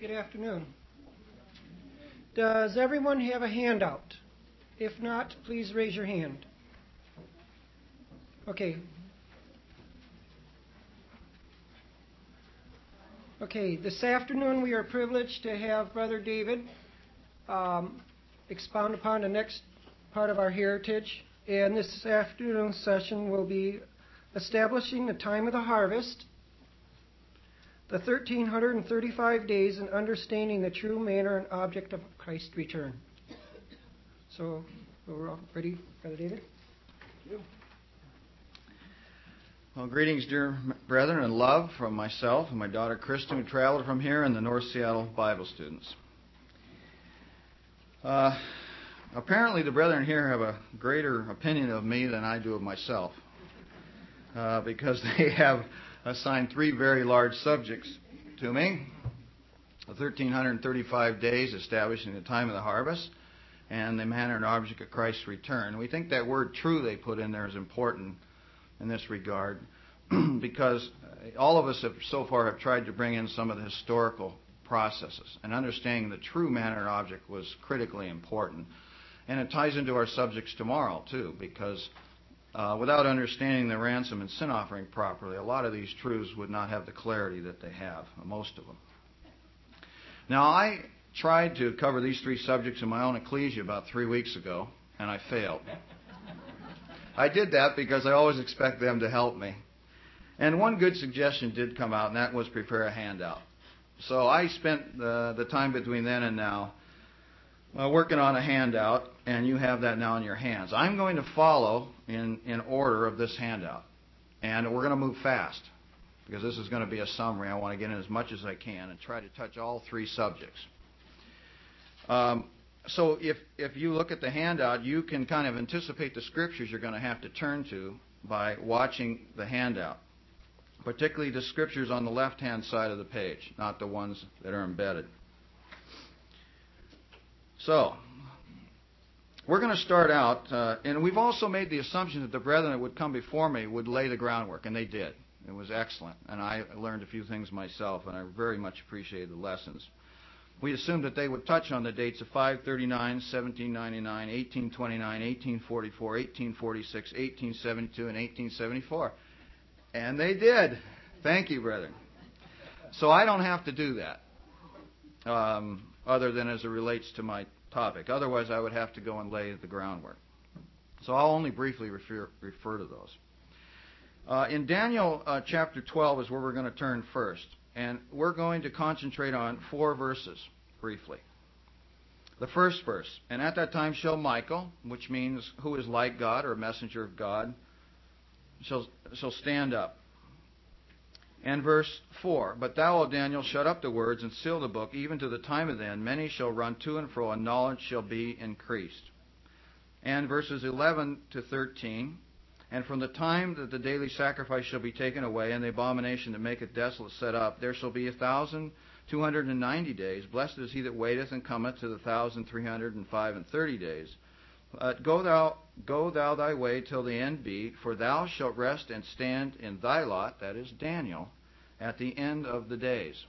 Good afternoon. Does everyone have a handout? If not, please raise your hand. Okay. This afternoon we are privileged to have Brother David expound upon the next part of our heritage. And this afternoon's session will be establishing the time of the harvest, the 1,335 days, and understanding the true manner and object of Christ's return. So, we're all ready, Brother David? Thank you. Well, greetings, dear brethren, and love from myself and my daughter Kristen, who traveled from here, and the North Seattle Bible students. Apparently, the brethren here have a greater opinion of me than I do of myself, because they have assigned three very large subjects to me: the 1,335 days establishing the time of the harvest, and the manner and object of Christ's return. We think that word "true" they put in there is important in this regard, because all of us have so far have tried to bring in some of the historical processes, and understanding the true manner and object was critically important. And it ties into our subjects tomorrow, too, because without understanding the ransom and sin offering properly, a lot of these truths would not have the clarity that they have, most of them. Now, I tried to cover these three subjects in my own ecclesia about 3 weeks ago, and I failed. I did that because I always expect them to help me. And one good suggestion did come out, and that was prepare a handout. So I spent the time between then and now working on a handout, and you have that now in your hands. I'm going to follow in order of this handout, and we're going to move fast, because this is going to be a summary. I want to get in as much as I can and try to touch all three subjects. So if you look at the handout, you can kind of anticipate the scriptures you're going to have to turn to by watching the handout, particularly the scriptures on the left-hand side of the page, not the ones that are embedded. So, we're going to start out, and we've also made the assumption that the brethren that would come before me would lay the groundwork, and they did. It was excellent, and I learned a few things myself, and I very much appreciated the lessons. We assumed that they would touch on the dates of 539, 1799, 1829, 1844, 1846, 1872, and 1874. And they did. Thank you, brethren. So I don't have to do that, other than as it relates to my topic. Otherwise, I would have to go and lay the groundwork. So I'll only briefly refer to those. In Daniel chapter 12 is where we're going to turn first. And we're going to concentrate on 4 verses, briefly. The first verse: "And at that time shall Michael," which means who is like God or a messenger of God, shall stand up. And verse 4: "But thou, O Daniel, shut up the words and seal the book, even to the time of the end. Many shall run to and fro, and knowledge shall be increased." And verses 11 to 13: "And from the time that the daily sacrifice shall be taken away, and the abomination that maketh desolate set up, there shall be 1,290 days. Blessed is he that waiteth and cometh to the 1,335 days. Go thou thy way till the end be, for thou shalt rest and stand in thy lot," that is Daniel, "at the end of the days."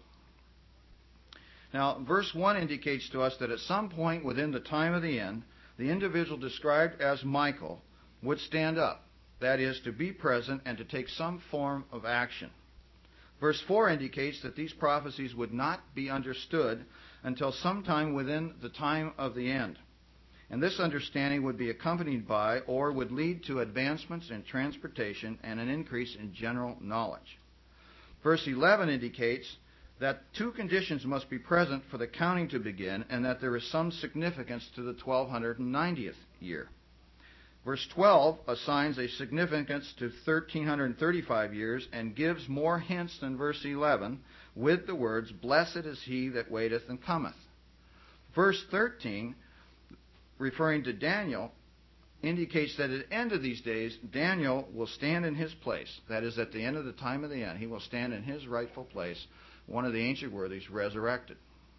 Now, verse 1 indicates to us that at some point within the time of the end, the individual described as Michael would stand up. That is, to be present and to take some form of action. Verse 4 indicates that these prophecies would not be understood until sometime within the time of the end. And this understanding would be accompanied by, or would lead to, advancements in transportation and an increase in general knowledge. Verse 11 indicates that 2 conditions must be present for the counting to begin, and that there is some significance to the 1,290th year. Verse 12 assigns a significance to 1,335 years and gives more hints than verse 11 with the words, "Blessed is he that waiteth and cometh." Verse 13, referring to Daniel, indicates that at the end of these days, Daniel will stand in his place. That is, at the end of the time of the end, he will stand in his rightful place, one of the ancient worthies resurrected.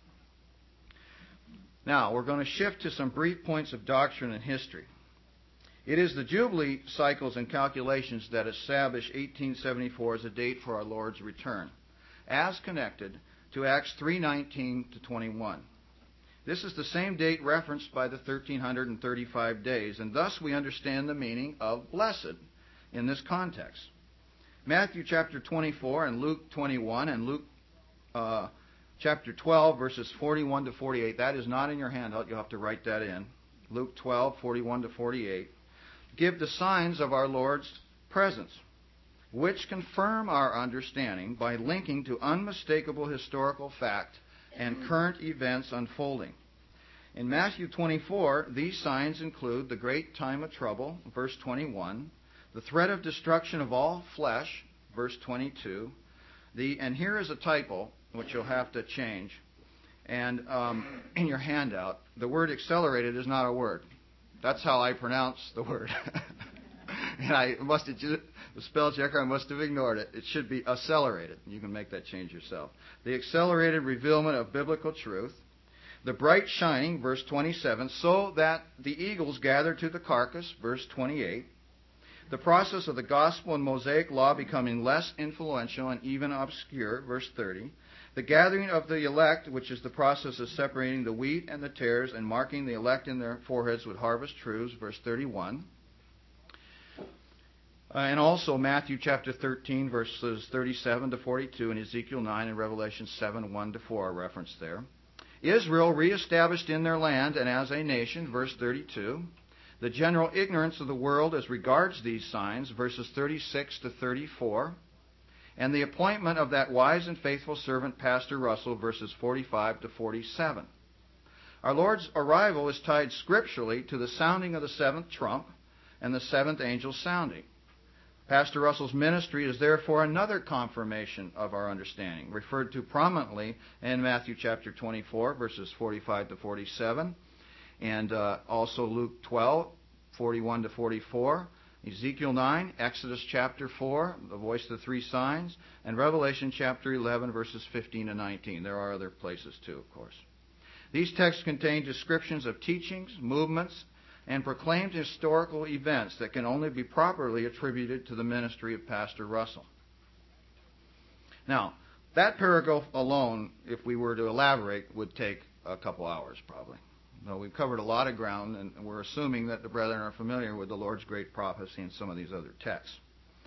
Now, we're going to shift to some brief points of doctrine and history. It is the Jubilee cycles and calculations that establish 1874 as a date for our Lord's return, as connected to Acts 3:19 to 21. This is the same date referenced by the 1335 days, and thus we understand the meaning of blessed in this context. Matthew chapter 24 and Luke 21 and Luke chapter 12, verses 41 to 48. That is not in your handout. You'll have to write that in. Luke 12, 41 to 48. Give the signs of our Lord's presence, which confirm our understanding by linking to unmistakable historical fact and current events unfolding. In Matthew 24, these signs include the great time of trouble, verse 21, the threat of destruction of all flesh, verse 22, and here is a typo, which you'll have to change, and in your handout, the word accelerated is not a word. That's how I pronounce the word. And I must have, the spell checker, I must have ignored it. It should be accelerated. You can make that change yourself. The accelerated revealment of biblical truth. The bright shining, verse 27, so that the eagles gather to the carcass, verse 28. The process of the gospel and Mosaic law becoming less influential and even obscure, verse 30. The gathering of the elect, which is the process of separating the wheat and the tares and marking the elect in their foreheads with harvest truths, verse 31. And also Matthew chapter 13, verses 37 to 42, and Ezekiel 9 and Revelation 7, 1 to 4 are referenced there. Israel reestablished in their land and as a nation, verse 32. The general ignorance of the world as regards these signs, verses 36 to 34. And the appointment of that wise and faithful servant, Pastor Russell, verses 45 to 47. Our Lord's arrival is tied scripturally to the sounding of the seventh trump and the seventh angel sounding. Pastor Russell's ministry is therefore another confirmation of our understanding, referred to prominently in Matthew chapter 24, verses 45 to 47, and also Luke 12, 41 to 44, Ezekiel 9, Exodus chapter 4, the voice of the three signs, and Revelation chapter 11, verses 15 to 19. There are other places too, of course. These texts contain descriptions of teachings, movements, and proclaimed historical events that can only be properly attributed to the ministry of Pastor Russell. Now, that paragraph alone, if we were to elaborate, would take a couple hours probably. Now, we've covered a lot of ground, and we're assuming that the brethren are familiar with the Lord's great prophecy and some of these other texts.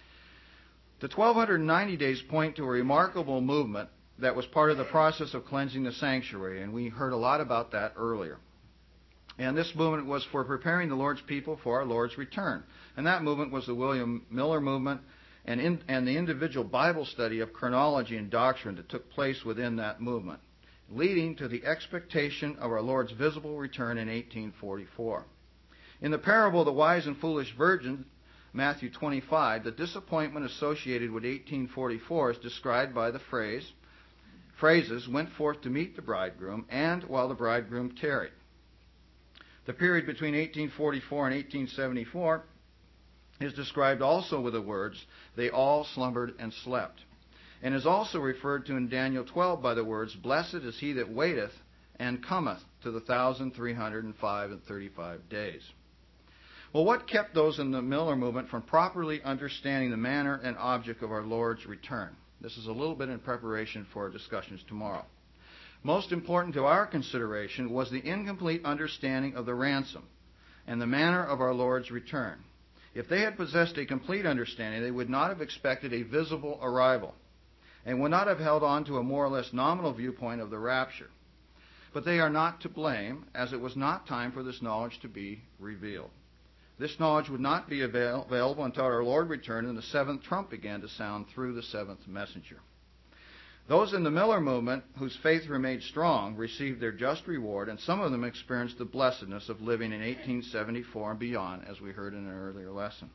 The 1290 days point to a remarkable movement that was part of the process of cleansing the sanctuary, and we heard a lot about that earlier. And this movement was for preparing the Lord's people for our Lord's return. And that movement was the William Miller movement and the individual Bible study of chronology and doctrine that took place within that movement, leading to the expectation of our Lord's visible return in 1844. In the parable of the wise and foolish virgin, Matthew 25, the disappointment associated with 1844 is described by the phrases, went forth to meet the bridegroom, and while the bridegroom tarried. The period between 1844 and 1874 is described also with the words, they all slumbered and slept, and is also referred to in Daniel 12 by the words, blessed is he that waiteth and cometh to the 1,305 and 35 days. Well, what kept those in the Miller movement from properly understanding the manner and object of our Lord's return? This is a little bit in preparation for our discussions tomorrow. Most important to our consideration was the incomplete understanding of the ransom and the manner of our Lord's return. If they had possessed a complete understanding, they would not have expected a visible arrival and would not have held on to a more or less nominal viewpoint of the rapture. But they are not to blame, as it was not time for this knowledge to be revealed. This knowledge would not be available until our Lord returned and the seventh trump began to sound through the seventh messenger. Those in the Miller movement whose faith remained strong received their just reward, and some of them experienced the blessedness of living in 1874 and beyond, as we heard in an earlier lesson.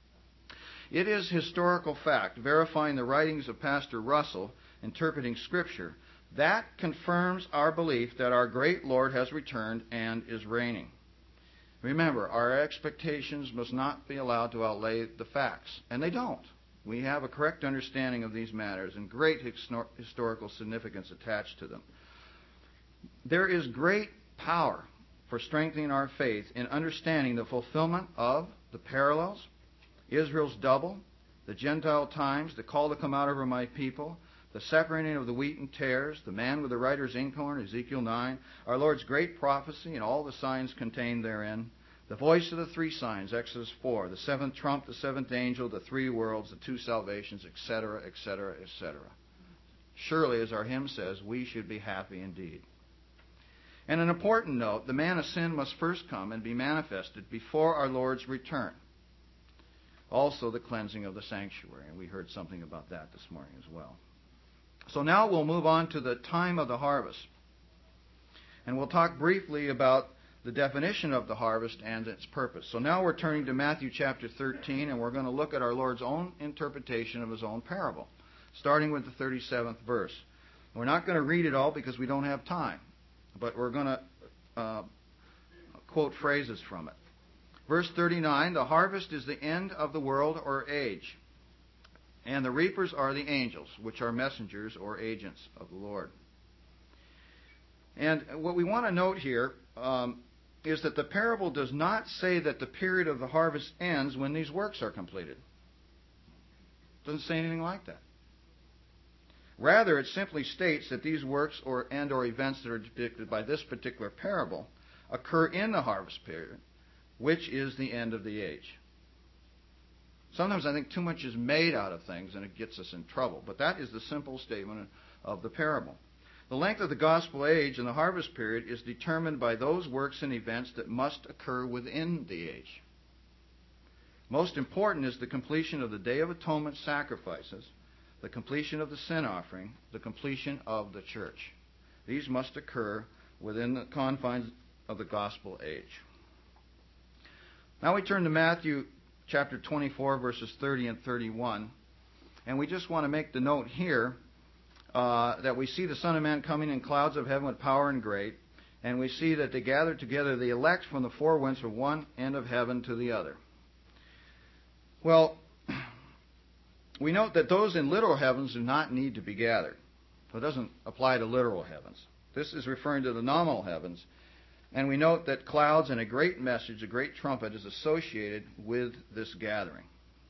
It is historical fact, verifying the writings of Pastor Russell, interpreting Scripture, that confirms our belief that our great Lord has returned and is reigning. Remember, our expectations must not be allowed to outlay the facts, and they don't. We have a correct understanding of these matters and great historical significance attached to them. There is great power for strengthening our faith in understanding the fulfillment of the parallels, Israel's double, the Gentile times, the call to come out over my people, the separating of the wheat and tares, the man with the writer's inkhorn, Ezekiel 9, our Lord's great prophecy and all the signs contained therein, the voice of the three signs, Exodus 4, the seventh trump, the seventh angel, the three worlds, the two salvations, etc., etc., etc. Surely, as our hymn says, we should be happy indeed. And an important note, the man of sin must first come and be manifested before our Lord's return. Also the cleansing of the sanctuary, and we heard something about that this morning as well. So now we'll move on to the time of the harvest. And we'll talk briefly about the definition of the harvest and its purpose. So now we're turning to Matthew chapter 13, and we're going to look at our Lord's own interpretation of his own parable, starting with the 37th verse. We're not going to read it all because we don't have time, but we're going to quote phrases from it. Verse 39, the harvest is the end of the world or age, and the reapers are the angels, which are messengers or agents of the Lord. And what we want to note here is that the parable does not say that the period of the harvest ends when these works are completed. It doesn't say anything like that. Rather, it simply states that these works or events that are depicted by this particular parable occur in the harvest period, which is the end of the age. Sometimes I think too much is made out of things and it gets us in trouble, but that is the simple statement of the parable. The length of the gospel age and the harvest period is determined by those works and events that must occur within the age. Most important is the completion of the Day of Atonement sacrifices, the completion of the sin offering, the completion of the church. These must occur within the confines of the gospel age. Now we turn to Matthew chapter 24, verses 30 and 31, and we just want to make the note here that we see the Son of Man coming in clouds of heaven with power and great, and we see that they gather together the elect from the four winds from one end of heaven to the other. Well, we note that those in literal heavens do not need to be gathered. So it doesn't apply to literal heavens. This is referring to the nominal heavens, and we note that clouds and a great message, a great trumpet, is associated with this gathering.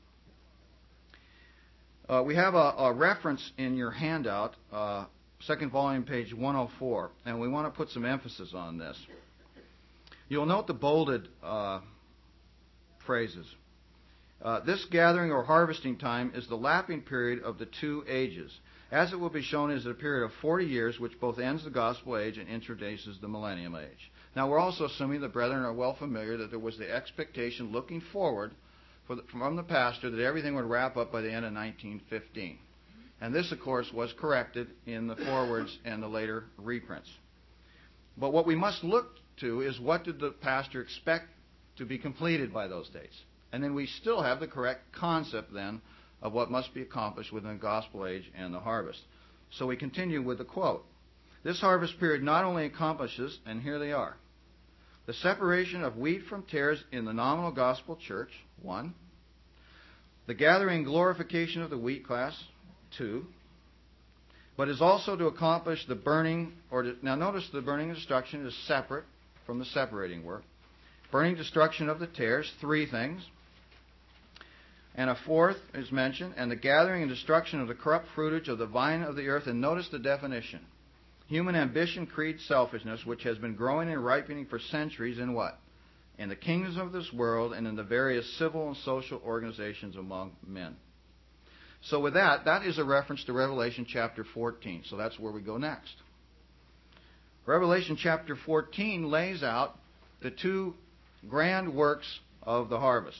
We have a reference in your handout, second volume, page 104, and we want to put some emphasis on this. You'll note the bolded phrases. This gathering or harvesting time is the lapping period of the two ages. As it will be shown, it is a period of 40 years, which both ends the gospel age and introduces the millennium age. Now, we're also assuming the brethren are well familiar that there was the expectation looking forward from the pastor that everything would wrap up by the end of 1915. And this, of course, was corrected in the forwards and the later reprints. But what we must look to is what did the pastor expect to be completed by those dates? And then we still have the correct concept then of what must be accomplished within the gospel age and the harvest. So we continue with the quote. This harvest period not only accomplishes, and here they are, the separation of wheat from tares in the nominal gospel church, 1. The gathering and glorification of the wheat class, 2. But is also to accomplish the burning, now notice the burning and destruction is separate from the separating work. Burning destruction of the tares, 3 things. And a 4th is mentioned, and the gathering and destruction of the corrupt fruitage of the vine of the earth. And notice the definition. Human ambition, creed, selfishness, which has been growing and ripening for centuries in what? In the kingdoms of this world and in the various civil and social organizations among men. So with that is a reference to Revelation chapter 14. So that's where we go next. Revelation chapter 14 lays out the 2 grand works of the harvest.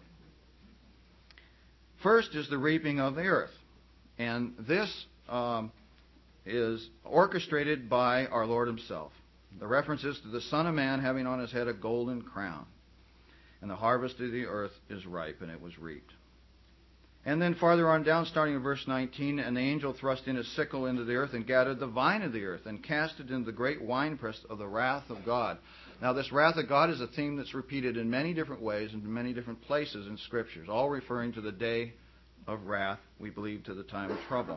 First is the reaping of the earth. And this is orchestrated by our Lord himself. The reference is to the Son of Man having on his head a golden crown. And the harvest of the earth is ripe, and it was reaped. And then farther on down, starting in verse 19, and the angel thrust in his sickle into the earth and gathered the vine of the earth and cast it into the great winepress of the wrath of God. Now, this wrath of God is a theme that's repeated in many different ways and in many different places in Scriptures, all referring to the day of wrath, we believe, to the time of trouble.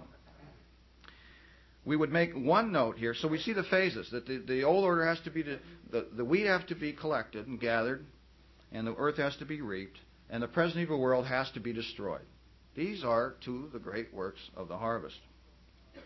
We would make one note here. So we see the phases, that the old order has to be, the wheat have to be collected and gathered, and the earth has to be reaped, and the present evil world has to be destroyed. These are 2 of the great works of the harvest.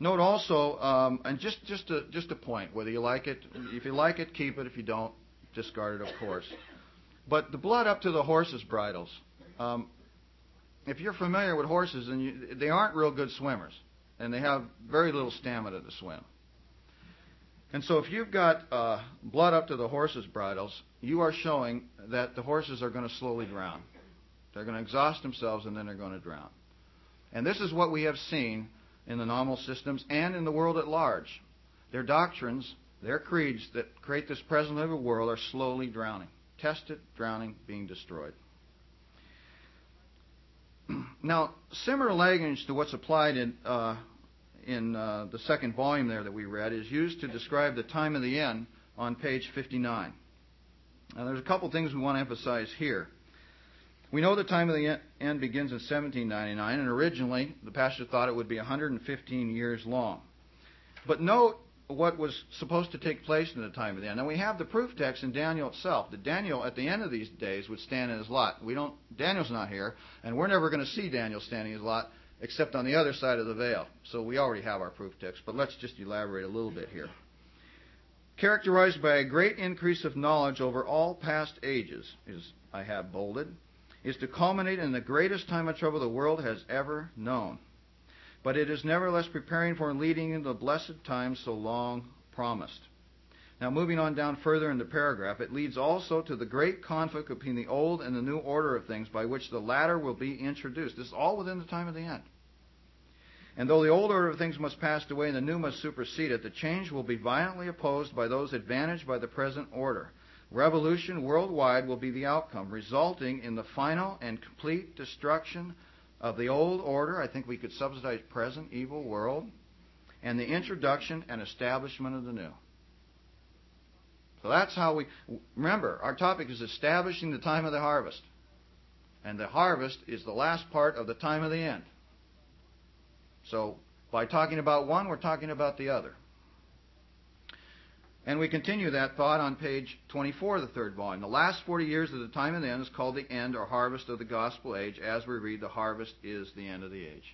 Note also, and just a point, whether you like it, if you like it, keep it. If you don't, discard it, of course. But the blood up to the horses' bridles. If you're familiar with horses, and they aren't real good swimmers, and they have very little stamina to swim. And so if you've got blood up to the horses' bridles, you are showing that the horses are going to slowly drown. They're going to exhaust themselves, and then they're going to drown. And this is what we have seen in the nominal systems and in the world at large. Their doctrines, their creeds that create this present level world are slowly drowning. Tested, drowning, being destroyed. Now, similar language to what's applied in the second volume there that we read is used to describe the time of the end on page 59. Now, there's a couple things we want to emphasize here. We know the time of the end begins in 1799, and originally the pastor thought it would be 115 years long. But note what was supposed to take place in the time of the end. Now we have the proof text in Daniel itself, that Daniel at the end of these days would stand in his lot. Daniel's not here, and we're never going to see Daniel standing in his lot except on the other side of the veil. So we already have our proof text, but let's just elaborate a little bit here. Characterized by a great increase of knowledge over all past ages, as I have bolded, is to culminate in the greatest time of trouble the world has ever known. But it is nevertheless preparing for and leading into the blessed time so long promised. Now moving on down further in the paragraph, it leads also to the great conflict between the old and the new order of things by which the latter will be introduced. This is all within the time of the end. And though the old order of things must pass away and the new must supersede it, the change will be violently opposed by those advantaged by the present order. Revolution worldwide will be the outcome, resulting in the final and complete destruction of the old order, I think we could subsidize present evil world, and the introduction and establishment of the new. So that's how we... Remember, our topic is establishing the time of the harvest. And the harvest is the last part of the time of the end. So by talking about one, we're talking about the other. And we continue that thought on page 24 of the third volume. The last 40 years of the time of the end is called the end or harvest of the gospel age. As we read, the harvest is the end of the age.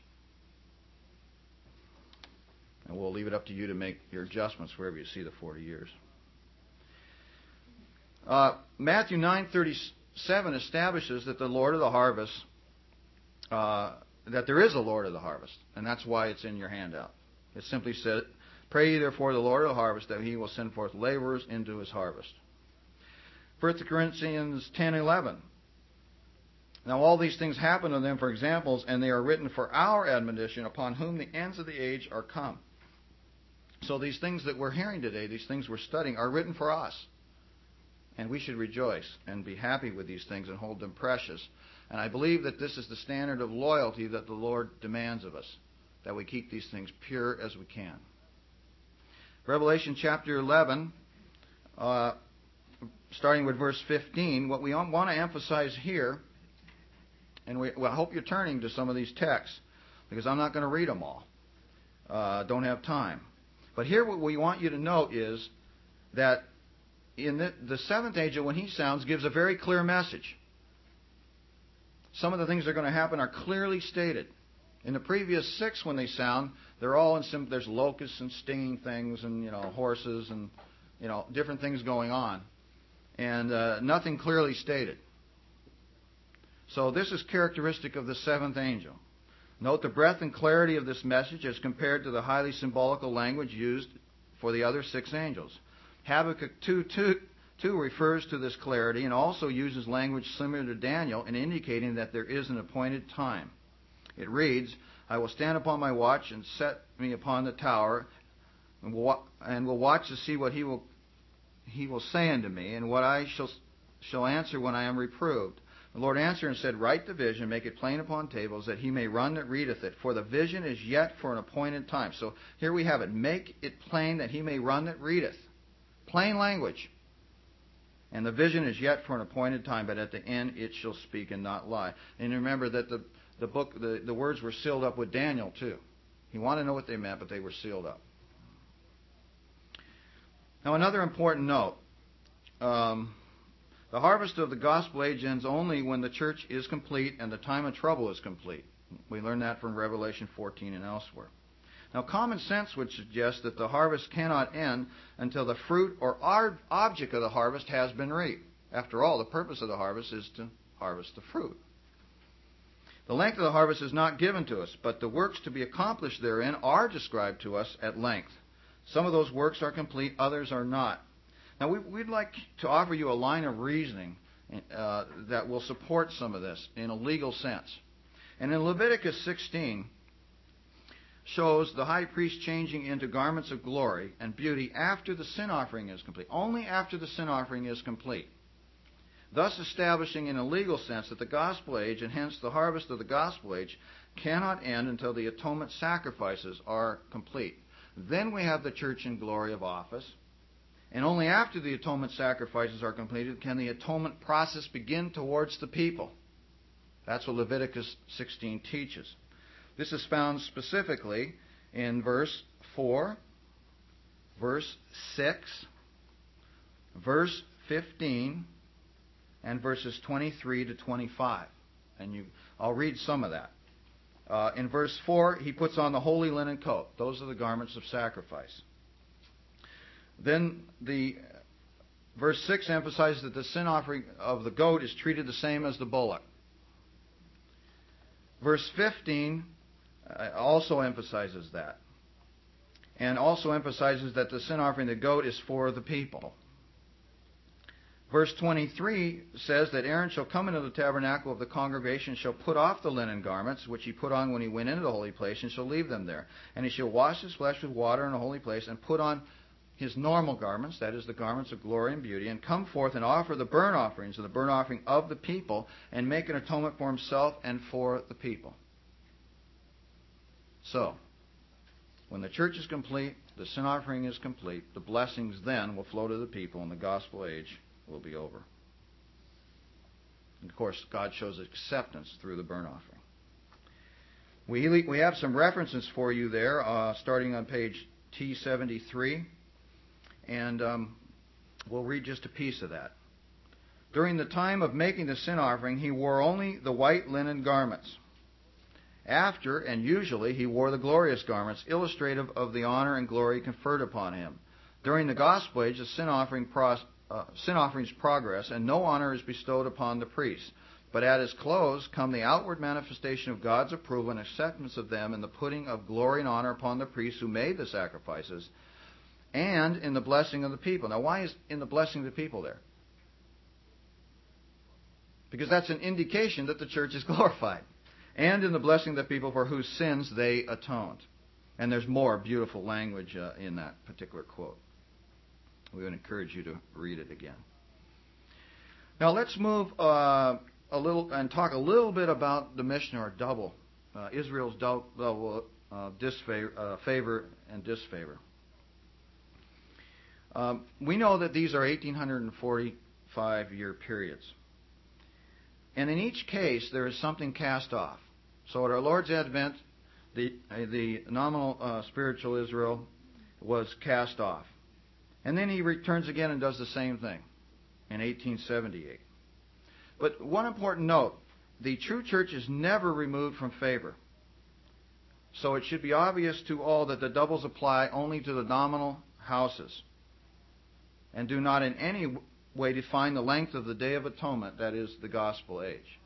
And we'll leave it up to you to make your adjustments wherever you see the 40 years. Matthew 9:37 establishes that the Lord of the harvest, that there is a Lord of the harvest. And that's why it's in your handout. It simply said, "Pray ye therefore the Lord of the harvest, that he will send forth laborers into his harvest." 1 Corinthians 10:11. Now all these things happen to them for examples, and they are written for our admonition, upon whom the ends of the age are come. So these things that we're hearing today, these things we're studying, are written for us. And we should rejoice and be happy with these things and hold them precious. And I believe that this is the standard of loyalty that the Lord demands of us, that we keep these things pure as we can. Revelation chapter 11, starting with verse 15, what we want to emphasize here, and I hope you're turning to some of these texts, because I'm not going to read them all. Don't have time. But here what we want you to note is that in the seventh angel, when he sounds, gives a very clear message. Some of the things that are going to happen are clearly stated. In the previous 6, when they sound, they're all in there's locusts and stinging things and horses and different things going on, and nothing clearly stated. So this is characteristic of the seventh angel. Note the breadth and clarity of this message as compared to the highly symbolical language used for the other 6 angels. Habakkuk 2:2 refers to this clarity and also uses language similar to Daniel in indicating that there is an appointed time. It reads, "I will stand upon my watch and set me upon the tower, and will watch to see what he will say unto me, and what I shall answer when I am reproved. The Lord answered and said, Write the vision, make it plain upon tables, that he may run that readeth it. For the vision is yet for an appointed time." So here we have it. Make it plain that he may run that readeth. Plain language. "And the vision is yet for an appointed time, but at the end it shall speak and not lie." And remember that the words were sealed up with Daniel too. He wanted to know what they meant, but they were sealed up. Now another important note. The harvest of the gospel age ends only when the church is complete and the time of trouble is complete. We learn that from Revelation 14 and elsewhere. Now, common sense would suggest that the harvest cannot end until the fruit or object of the harvest has been reaped. After all, the purpose of the harvest is to harvest the fruit. The length of the harvest is not given to us, but the works to be accomplished therein are described to us at length. Some of those works are complete, others are not. Now, we'd like to offer you a line of reasoning that will support some of this in a legal sense. And in Leviticus 16, shows the high priest changing into garments of glory and beauty after the sin offering is complete. Only after the sin offering is complete. Thus establishing in a legal sense that the gospel age, and hence the harvest of the gospel age, cannot end until the atonement sacrifices are complete. Then we have the church in glory of office. And only after the atonement sacrifices are completed can the atonement process begin towards the people. That's what Leviticus 16 teaches. This is found specifically in verse 4, verse 6, verse 15, and verses 23 to 25. And I'll read some of that. In verse 4, he puts on the holy linen coat. Those are the garments of sacrifice. Then verse 6 emphasizes that the sin offering of the goat is treated the same as the bullock. Verse 15 also emphasizes that. And also emphasizes that the sin offering of the goat is for the people. Verse 23 says that Aaron shall come into the tabernacle of the congregation and shall put off the linen garments, which he put on when he went into the holy place, and shall leave them there. And he shall wash his flesh with water in a holy place, and put on his normal garments, that is, the garments of glory and beauty, and come forth and offer the burnt offerings and the burnt offering of the people, and make an atonement for himself and for the people. So, when the church is complete, the sin offering is complete, the blessings then will flow to the people, and the gospel age will be over. And of course, God shows acceptance through the burnt offering. We have some references for you there, starting on page T73, and we'll read just a piece of that. During the time of making the sin offering, he wore only the white linen garments. After, and usually, he wore the glorious garments, illustrative of the honor and glory conferred upon him. During the gospel age, the sin offerings progress, and no honor is bestowed upon the priest. But at his close come the outward manifestation of God's approval and acceptance of them, and the putting of glory and honor upon the priests who made the sacrifices, and in the blessing of the people. Now, why is in the blessing of the people there? Because that's an indication that the church is glorified. And in the blessing of the people for whose sins they atoned. And there's more beautiful language in that particular quote. We would encourage you to read it again. Now let's move a little and talk a little bit about the Mishnah, or double, Israel's double favor and disfavor. We know that these are 1845-year periods. And in each case, there is something cast off. So at our Lord's Advent, the nominal spiritual Israel was cast off. And then he returns again and does the same thing in 1878. But one important note, the true church is never removed from favor. So it should be obvious to all that the doubles apply only to the nominal houses and do not in any way define the length of the Day of Atonement, that is, the gospel age,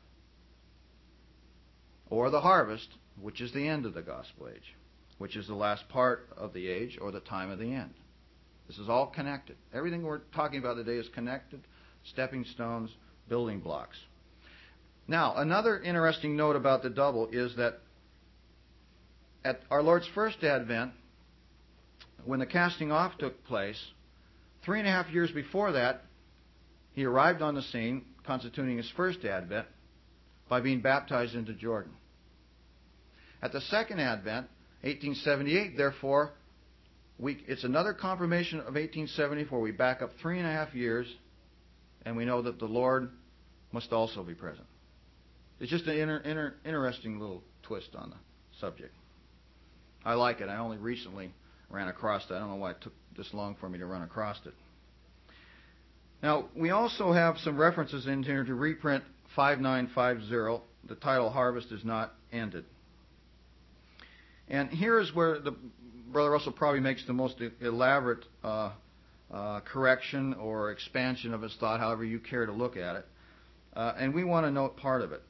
or the harvest, which is the end of the gospel age, which is the last part of the age or the time of the end. This is all connected. Everything we're talking about today is connected, stepping stones, building blocks. Now, another interesting note about the double is that at our Lord's first advent, when the casting off took place, 3.5 years before that, he arrived on the scene, constituting his first advent, by being baptized into Jordan. At the second advent, 1878, therefore, it's another confirmation of 1874. We back up 3.5 years, and we know that the Lord must also be present. It's just an interesting little twist on the subject. I like it. I only recently ran across it. I don't know why it took this long for me to run across it. Now, we also have some references in here to reprint 5950. The title Harvest is not ended. And here is where Brother Russell probably makes the most elaborate correction or expansion of his thought, however you care to look at it. And we want to note part of it.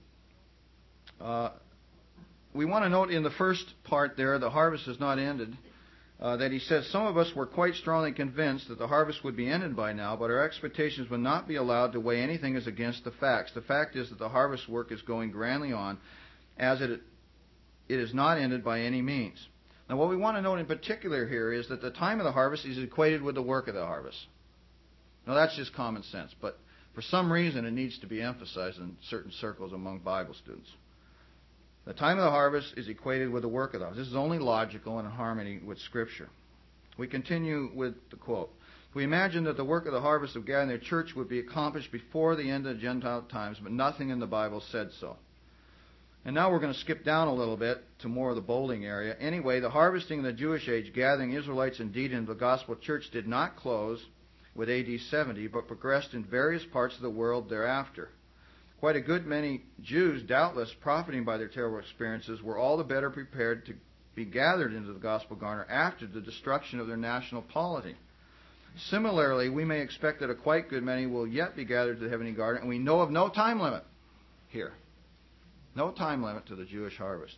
We want to note in the first part there, the harvest is not ended, that he says, some of us were quite strongly convinced that the harvest would be ended by now, but our expectations would not be allowed to weigh anything as against the facts. The fact is that the harvest work is going grandly on, as it is not ended by any means. Now, what we want to note in particular here is that the time of the harvest is equated with the work of the harvest. Now, that's just common sense, but for some reason it needs to be emphasized in certain circles among Bible students. The time of the harvest is equated with the work of the harvest. This is only logical and in harmony with Scripture. We continue with the quote. We imagine that the work of the harvest of gathering the church would be accomplished before the end of the Gentile times, but nothing in the Bible said so. And now we're going to skip down a little bit to more of the bolding area. Anyway, the harvesting of the Jewish age, gathering Israelites indeed into the gospel church, did not close with AD 70, but progressed in various parts of the world thereafter. Quite a good many Jews, doubtless profiting by their terrible experiences, were all the better prepared to be gathered into the gospel garner after the destruction of their national polity. Similarly, we may expect that a quite good many will yet be gathered to the heavenly garden, and we know of no time limit here. No time limit to the Jewish harvest.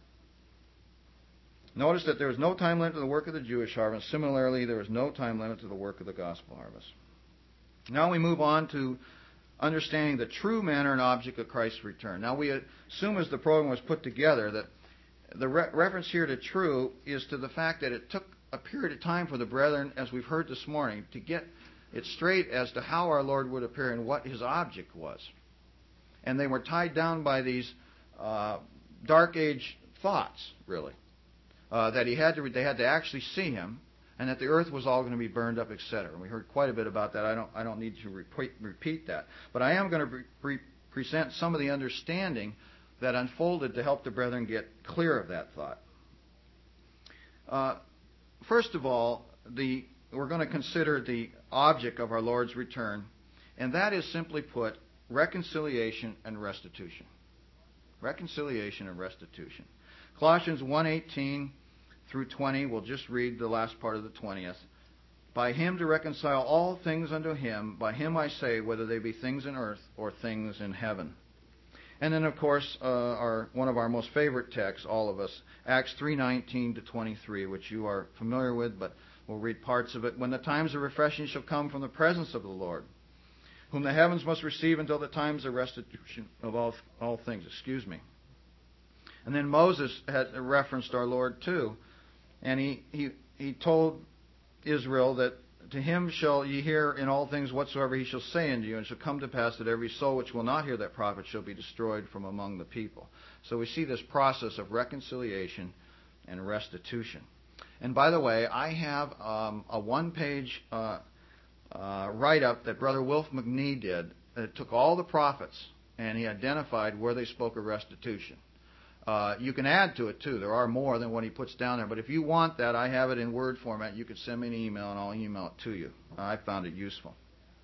Notice that there is no time limit to the work of the Jewish harvest. Similarly, there is no time limit to the work of the gospel harvest. Now we move on to understanding the true manner and object of Christ's return. Now we assume as the program was put together that the reference here to true is to the fact that it took a period of time for the brethren, as we've heard this morning, to get it straight as to how our Lord would appear and what his object was. And they were tied down by these dark age thoughts, really, that they had to actually see him, and that the earth was all going to be burned up, etc. And we heard quite a bit about that. I don't need to repeat that, but I am going to present some of the understanding that unfolded to help the brethren get clear of that thought. First of all, we're going to consider the object of our Lord's return, and that is simply put, reconciliation and restitution. Reconciliation and restitution. Colossians 1:18 through 20, we'll just read the last part of the 20th. By him to reconcile all things unto him, by him I say, whether they be things in earth or things in heaven. And then, of course, one of our most favorite texts, all of us, Acts 3:19 to 23, which you are familiar with, but we'll read parts of it. When the times of refreshing shall come from the presence of the Lord, whom the heavens must receive until the times of restitution of all things. And then Moses had referenced our Lord too, and he told Israel that to him shall ye hear in all things whatsoever he shall say unto you, and it shall come to pass that every soul which will not hear that prophet shall be destroyed from among the people. So we see this process of reconciliation and restitution. And by the way, I have a one-page write-up that Brother Wilf McNee did. It took all the prophets, and he identified where they spoke of restitution. You can add to it, too. There are more than what he puts down there. But if you want that, I have it in Word format. You can send me an email, and I'll email it to you. I found it useful.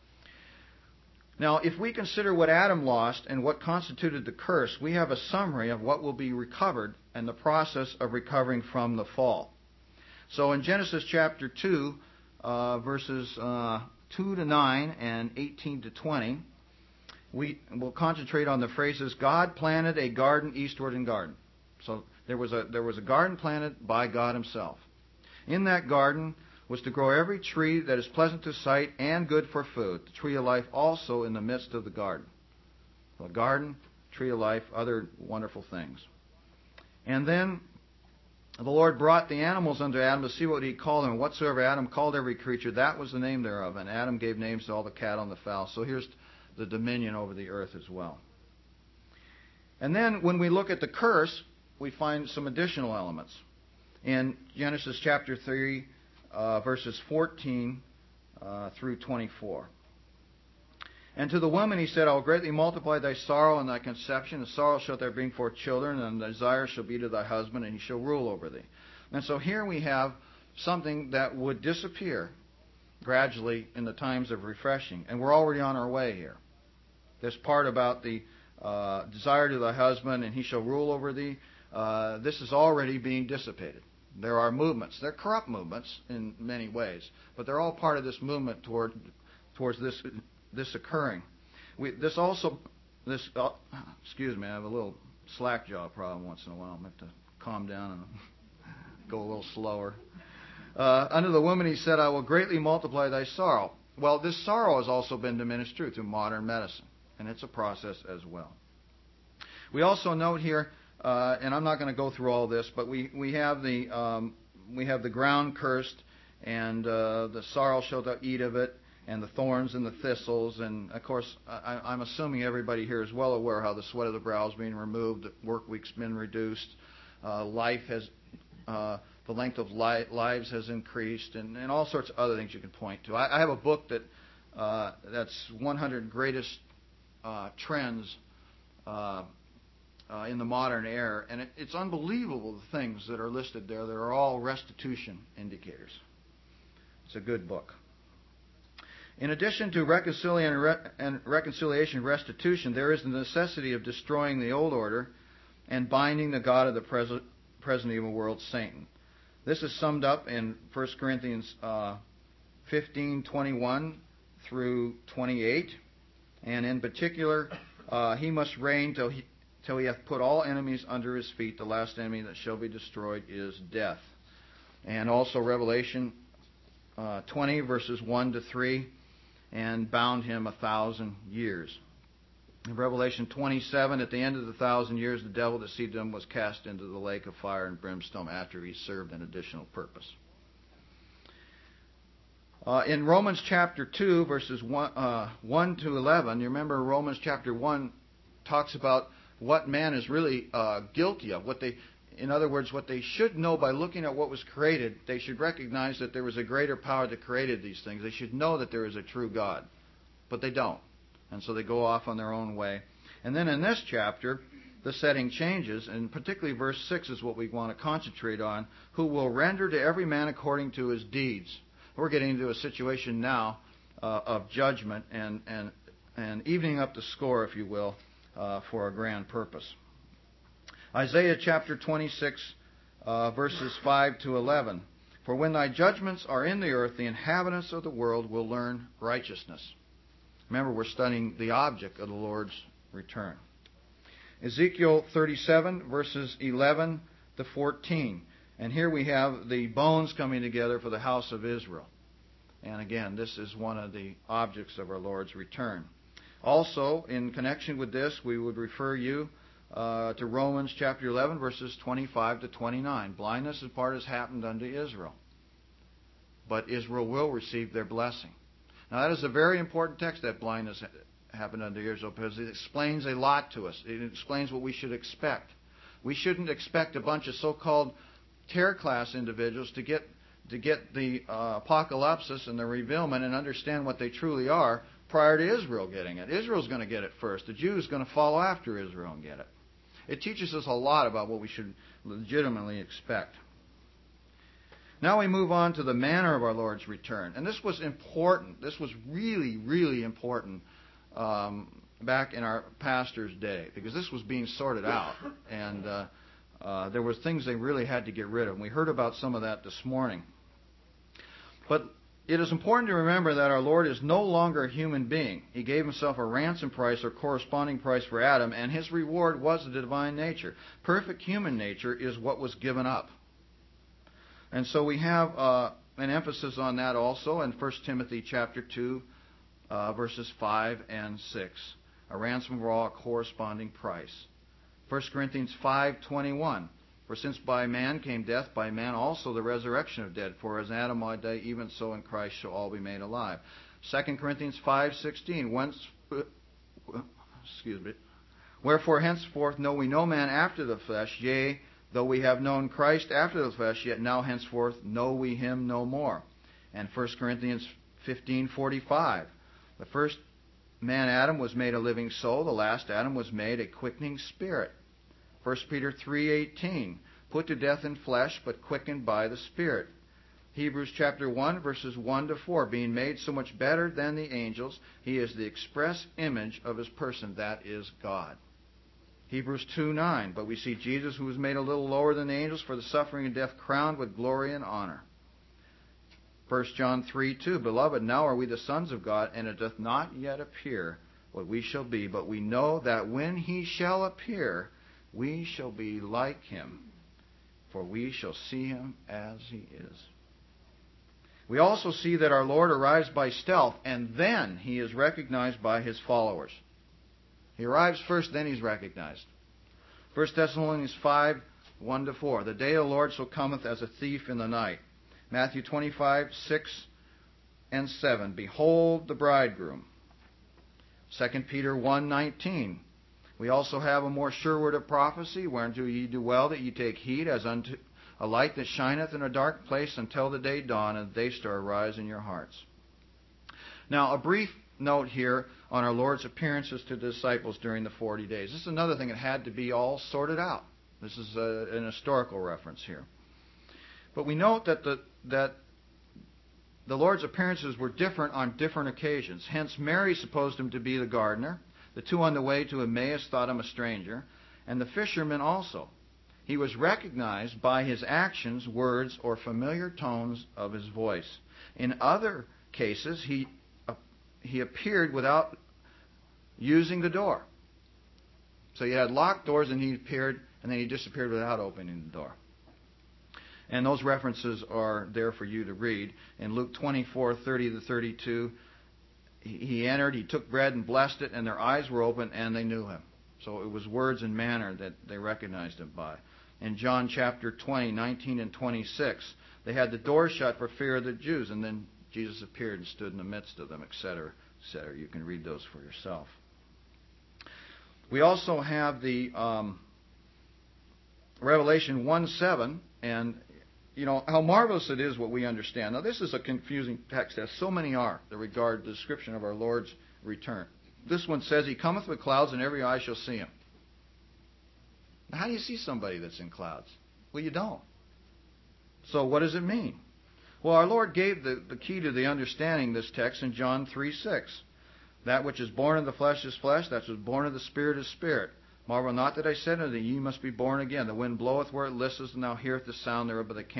Now, if we consider what Adam lost and what constituted the curse, we have a summary of what will be recovered and the process of recovering from the fall. So in Genesis chapter 2, verses 2 to 9 and 18 to 20, we will concentrate on the phrases, God planted a garden eastward in garden. So there was a garden planted by God himself. In that garden was to grow every tree that is pleasant to sight and good for food. The tree of life also in the midst of the garden. So a garden, tree of life, other wonderful things. And then the Lord brought the animals unto Adam to see what he called them. And whatsoever Adam called every creature, that was the name thereof. And Adam gave names to all the cattle and the fowl. So here's the dominion over the earth as well. And then when we look at the curse, we find some additional elements. In Genesis chapter 3, verses 14 through 24. And to the woman he said, I will greatly multiply thy sorrow and thy conception. In sorrow shalt thou bring forth children, and thy desire shall be to thy husband, and he shall rule over thee. And so here we have something that would disappear gradually in the times of refreshing. And we're already on our way here. This part about the desire to thy husband, and he shall rule over thee. this is already being dissipated. There are movements. They're corrupt movements in many ways, but they're all part of this movement towards this occurring. Excuse me, I have a little slack jaw problem once in a while. I'm going to have to calm down and go a little slower. Unto the woman he said, I will greatly multiply thy sorrow. Well, this sorrow has also been diminished through modern medicine, and it's a process as well. We also note here, and I'm not going to go through all this, but we have the ground cursed, and the sorrow shall thou eat of it, and the thorns and the thistles, and of course I'm assuming everybody here is well aware how the sweat of the brow is being removed, the work week's been reduced, life has the length of lives has increased, and all sorts of other things you can point to. I have a book that's 100 greatest trends in the modern era, and it's unbelievable the things that are listed there that are all restitution indicators. It's a good book. In addition to reconciliation and restitution, there is the necessity of destroying the old order and binding the God of the present evil world, Satan. This is summed up in 1 Corinthians 15:21 through 28, and in particular, he must reign till he hath put all enemies under his feet. The last enemy that shall be destroyed is death. And also Revelation 20 verses 1 to 3, and bound him 1,000 years. In Revelation 27, at the end of the 1,000 years, the devil that deceived him was cast into the lake of fire and brimstone after he served an additional purpose. In Romans chapter 2, verses 1 to 11, you remember Romans chapter 1 talks about what man is really guilty of. In other words, what they should know by looking at what was created, they should recognize that there was a greater power that created these things. They should know that there is a true God. But they don't. And so they go off on their own way. And then in this chapter, the setting changes, and particularly verse 6 is what we want to concentrate on, who will render to every man according to his deeds. We're getting into a situation now of judgment and evening up the score, if you will, for a grand purpose. Isaiah chapter 26, verses 5 to 11. For when thy judgments are in the earth, the inhabitants of the world will learn righteousness. Remember, we're studying the object of the Lord's return. Ezekiel 37, verses 11 to 14. And here we have the bones coming together for the house of Israel. And again, this is one of the objects of our Lord's return. Also, in connection with this, we would refer you to Romans chapter 11, verses 25 to 29. Blindness in part has happened unto Israel, but Israel will receive their blessing. Now, that is a very important text, that blindness happened unto Israel, because it explains a lot to us. It explains what we should expect. We shouldn't expect a bunch of so-called terror class individuals to get the apocalypse and the revealment and understand what they truly are prior to Israel getting it. Israel's going to get it first. The Jews are going to follow after Israel and get it. It teaches us a lot about what we should legitimately expect. Now we move on to the manner of our Lord's return. And this was important. This was really, really important back in our pastor's day, because this was being sorted out. And there were things they really had to get rid of. And we heard about some of that this morning. But it is important to remember that our Lord is no longer a human being. He gave himself a ransom price or corresponding price for Adam, and his reward was the divine nature. Perfect human nature is what was given up. And so we have an emphasis on that also in 1 Timothy chapter 2, verses 5 and 6. A ransom for all, a corresponding price. 1 Corinthians 5:21. For since by man came death, by man also the resurrection of dead. For as Adam might die, even so in Christ shall all be made alive. 2 Corinthians 5:16. Wherefore henceforth know we no man after the flesh, yea, though we have known Christ after the flesh, yet now henceforth know we him no more. And 1 Corinthians 15:45. The first man Adam was made a living soul. The last Adam was made a quickening spirit. 1 Peter 3:18. Put to death in flesh, but quickened by the Spirit. Hebrews chapter 1, verses 1 to 4. Being made so much better than the angels, he is the express image of his person, that is God. Hebrews 2:9. But we see Jesus, who was made a little lower than the angels for the suffering and death, crowned with glory and honor. 1 John 3:2. Beloved, now are we the sons of God, and it doth not yet appear what we shall be, but we know that when he shall appear, we shall be like him, for we shall see him as he is. We also see that our Lord arrives by stealth, and then he is recognized by his followers. He arrives first, then he's recognized. 1 Thessalonians 5:1-4. The day of the Lord so cometh as a thief in the night. Matthew 25:6-7. Behold the bridegroom. 2 Peter 1:19. We also have a more sure word of prophecy, whereunto ye do well that ye take heed, as unto a light that shineth in a dark place until the day dawn and the day star arise in your hearts. Now, a brief note here on our Lord's appearances to the disciples during the 40 days. This is another thing that had to be all sorted out. This is an historical reference here. But we note that the Lord's appearances were different on different occasions. Hence, Mary supposed him to be the gardener. The two on the way to Emmaus thought him a stranger. And the fishermen also. He was recognized by his actions, words, or familiar tones of his voice. In other cases, he appeared without using the door. So you had locked doors and he appeared, and then he disappeared without opening the door. And those references are there for you to read. In Luke 24:30-32, he entered, he took bread and blessed it, and their eyes were open, and they knew him. So it was words and manner that they recognized him by. In John chapter 20:19-26, they had the door shut for fear of the Jews, and then Jesus appeared and stood in the midst of them, etc., etc. You can read those for yourself. We also have the Revelation 1:7, and you know how marvelous it is what we understand. Now, this is a confusing text, as so many are, that regard the description of our Lord's return. This one says, He cometh with clouds, and every eye shall see him. Now, how do you see somebody that's in clouds? Well, you don't. So what does it mean? Well, our Lord gave the key to the understanding this text in John 3:6. That which is born of the flesh is flesh, that which is born of the Spirit is spirit. Marvel not that I said unto thee, ye must be born again. The wind bloweth where it listeth, and thou hearest the sound thereof, but thou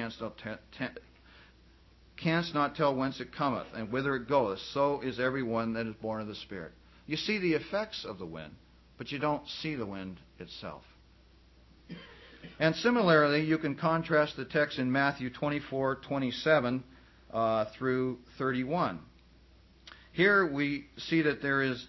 canst not tell whence it cometh, and whither it goeth. So is every one that is born of the Spirit. You see the effects of the wind, but you don't see the wind itself. And similarly, you can contrast the text in Matthew 24:27 through 31. Here we see that there is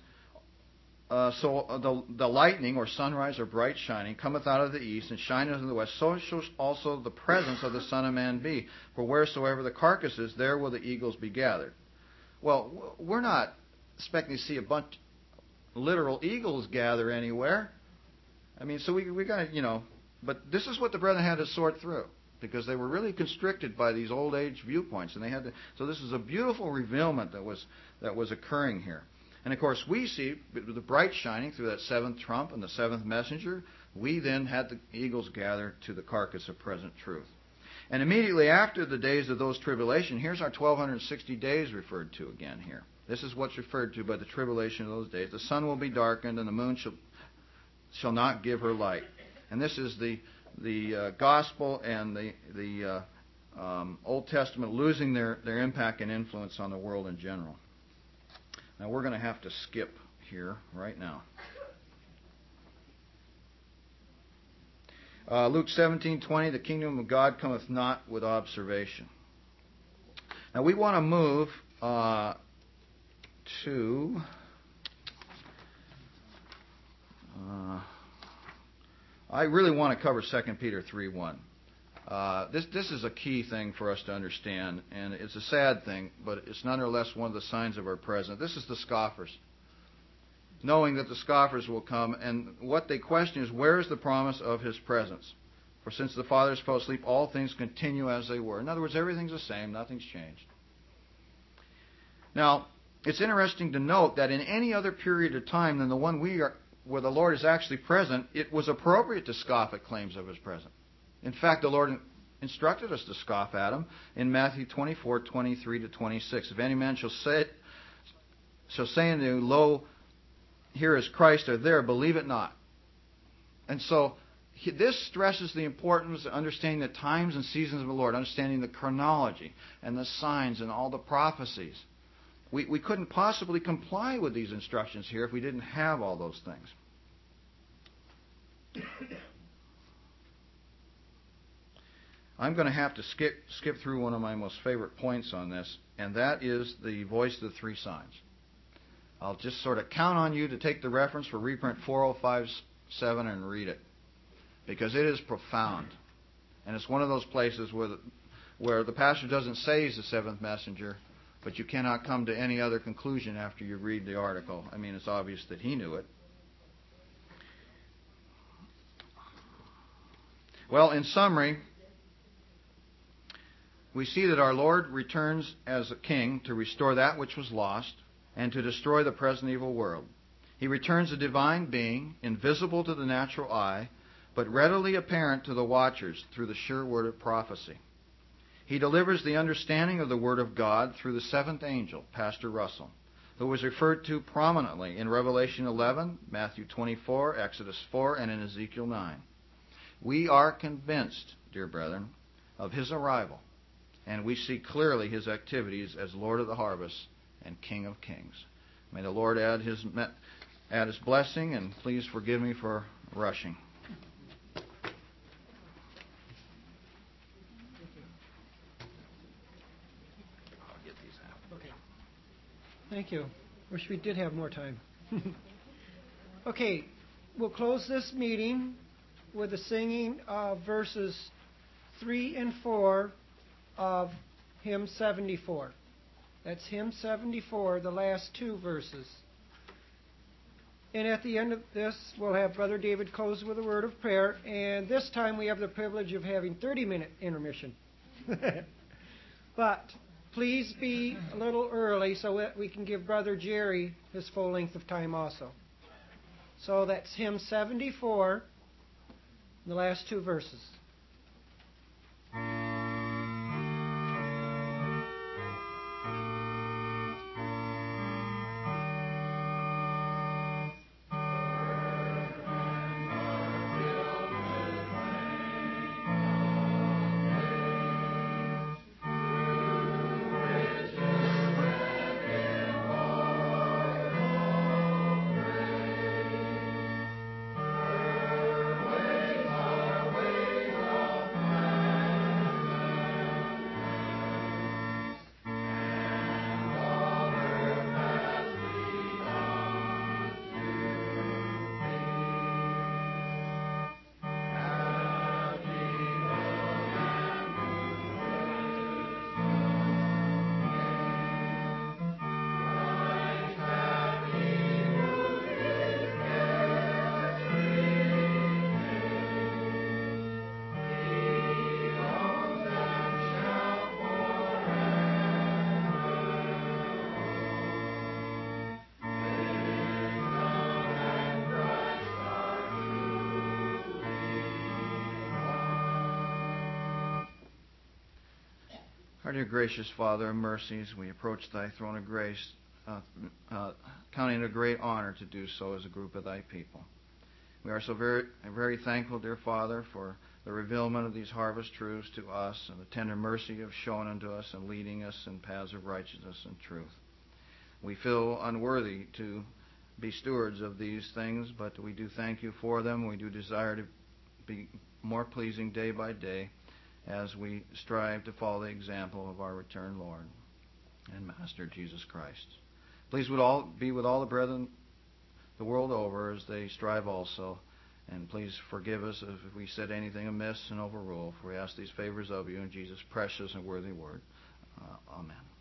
the lightning, or sunrise, or bright shining, cometh out of the east, and shineth in the west. So shall also the presence of the Son of Man be. For wheresoever the carcass is, there will the eagles be gathered. Well, we're not expecting to see a bunch of literal eagles gather anywhere. I mean, so we got to, but this is what the brethren had to sort through, because they were really constricted by these old age viewpoints, and they had to. So this is a beautiful revealment that was occurring here. And of course, we see the bright shining through that seventh trump and the seventh messenger. We then had the eagles gather to the carcass of present truth. And immediately after the days of those tribulation, here's our 1260 days referred to again here. This is what's referred to by the tribulation of those days. The sun will be darkened, and the moon shall not give her light. And this is the gospel and the Old Testament losing their impact and influence on the world in general. Now we're going to have to skip here right now. Luke 17:20, the kingdom of God cometh not with observation. Now we want to move to I really want to cover 2 Peter 3:1. This is a key thing for us to understand, and it's a sad thing, but it's nonetheless one of the signs of our present. This is the scoffers. Knowing that the scoffers will come, and what they question is, where is the promise of His presence? For since the fathers fell asleep, all things continue as they were. In other words, everything's the same, nothing's changed. Now, it's interesting to note that in any other period of time than the one where the Lord is actually present, it was appropriate to scoff at claims of His presence. In fact, the Lord instructed us to scoff at Him in Matthew 24:23-26. If any man shall say unto you, Lo, here is Christ, or there, believe it not. And so this stresses the importance of understanding the times and seasons of the Lord, understanding the chronology and the signs and all the prophecies. We couldn't possibly comply with these instructions here if we didn't have all those things. I'm going to have to skip through one of my most favorite points on this, and that is the voice of the three signs. I'll just sort of count on you to take the reference for reprint 4057 and read it, because it is profound. And it's one of those places where the pastor doesn't say he's the seventh messenger, but you cannot come to any other conclusion after you read the article. I mean, it's obvious that he knew it. Well, in summary, we see that our Lord returns as a king to restore that which was lost and to destroy the present evil world. He returns a divine being, invisible to the natural eye, but readily apparent to the watchers through the sure word of prophecy. He delivers the understanding of the Word of God through the seventh angel, Pastor Russell, who was referred to prominently in Revelation 11, Matthew 24, Exodus 4, and in Ezekiel 9. We are convinced, dear brethren, of his arrival, and we see clearly his activities as Lord of the harvest and King of kings. May the Lord add his blessing, and please forgive me for rushing. Thank you. Wish we did have more time. Okay, we'll close this meeting with the singing of verses 3 and 4 of hymn 74. That's hymn 74, the last two verses. And at the end of this, we'll have Brother David close with a word of prayer. And this time we have the privilege of having 30-minute intermission. But please be a little early so that we can give Brother Jerry his full length of time also. So that's hymn 74, the last two verses. Our dear gracious Father of mercies, we approach thy throne of grace, counting it a great honor to do so as a group of thy people. We are so very, very thankful, dear Father, for the revealment of these harvest truths to us and the tender mercy you have shown unto us in leading us in paths of righteousness and truth. We feel unworthy to be stewards of these things, but we do thank you for them. We do desire to be more pleasing day by day as we strive to follow the example of our returned Lord and Master Jesus Christ. Please be with all the brethren the world over as they strive also, and please forgive us if we said anything amiss and overrule, for we ask these favors of you in Jesus' precious and worthy word. Amen.